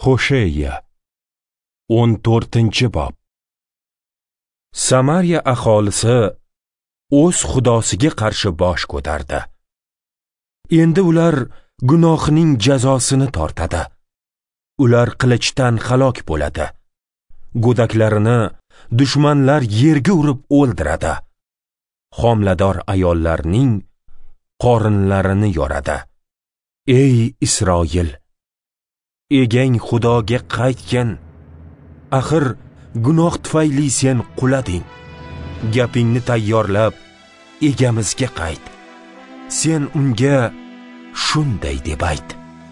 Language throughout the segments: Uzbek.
Hosheya 14-bob. Samariya aholisi o'z xudosiga qarshi bosh ko'tardi. Endi ular gunohining jazosini tortadi. Ular qilichdan halok bo'ladi. Go'daklarini dushmanlar yerga urib o'ldiradi. Homilador ayollarning qorinlarini yoradi. Ey Isroil, egang Xudoga qaytgin. Axir gunoh tufayli sen qulading. Gapingni tayyorlab, egamizga qayt. Sen unga shunday deb ayt: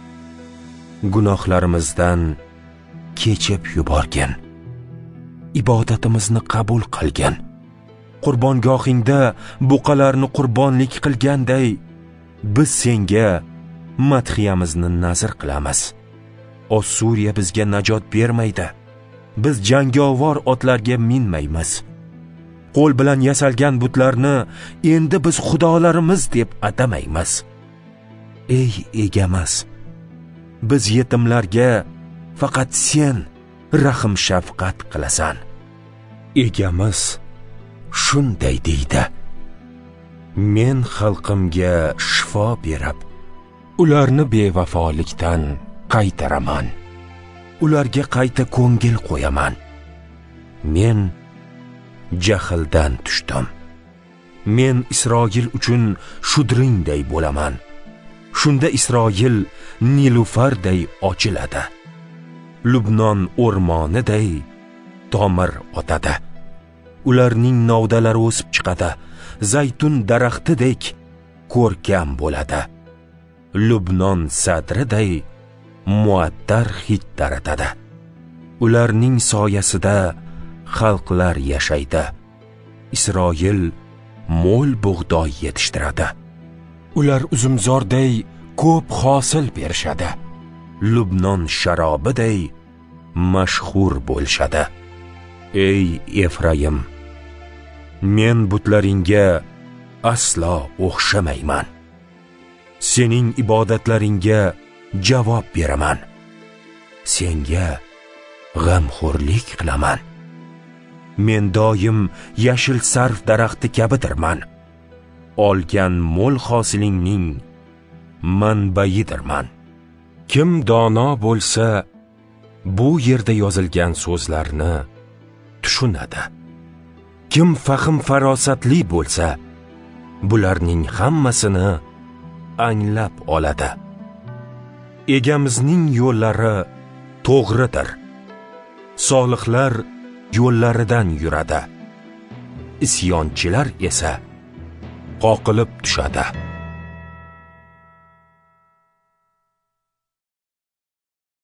gunohlarimizdan kechib yuborgin. Ibodatimizni qabul qilgin. Qurbongohingda buqalarni qurbonlik qilganday, biz senga madhiyamizni nazr qilamiz. Ossuriya bizga najot bermaydi. Biz jangovar otlarga minmaymiz. Qo'l bilan yasalgan butlarni endi biz xudolarimiz deb atamaymiz. Ey egamiz, biz yetimlarga faqat sen rahm shafqat qilasan. Egamiz shunday deydi: men xalqimga shifo berib, ularni bevafolikdan qaytaraman. Ularga qayta ko'ngil qo'yaman. Men jahldan tushdim. Men Isroil uchun shudringday bo'laman. Shunda Isroil nilufarday ochiladi. Lubnon o'rmoniday tomir otadi. Ularning novdalari o'sib chiqadi. Zaytun daraxtidek ko'rkam bo'ladi. Lubnon sadriday muattar hid taratadi. Ularning soyasida xalqlar yashaydi. Isroil mo'l bug'doy yetishtiradi. Ular uzumzorday ko'p hosil berishadi. Lubnon sharobiday mashhur bo'lishadi. Ey Efraim, men butlaringga aslo o'xshamayman. Sening ibodatlaringga javob beraman. Senga g'amxo'rlik qilaman. Men doim yashil sarf daraxti kabidirman. Olgan mo'l hosilingning manbaidirman. Kim dono bo'lsa, bu yerda yozilgan so'zlarni tushunadi. Kim fahm farosatli bo'lsa, bularning hammasini anglab oladi. Egamizning yo'llari to'g'ridir. Solihlar yo'llaridan yuradi. Isyonchilar esa qoqilib tushadi.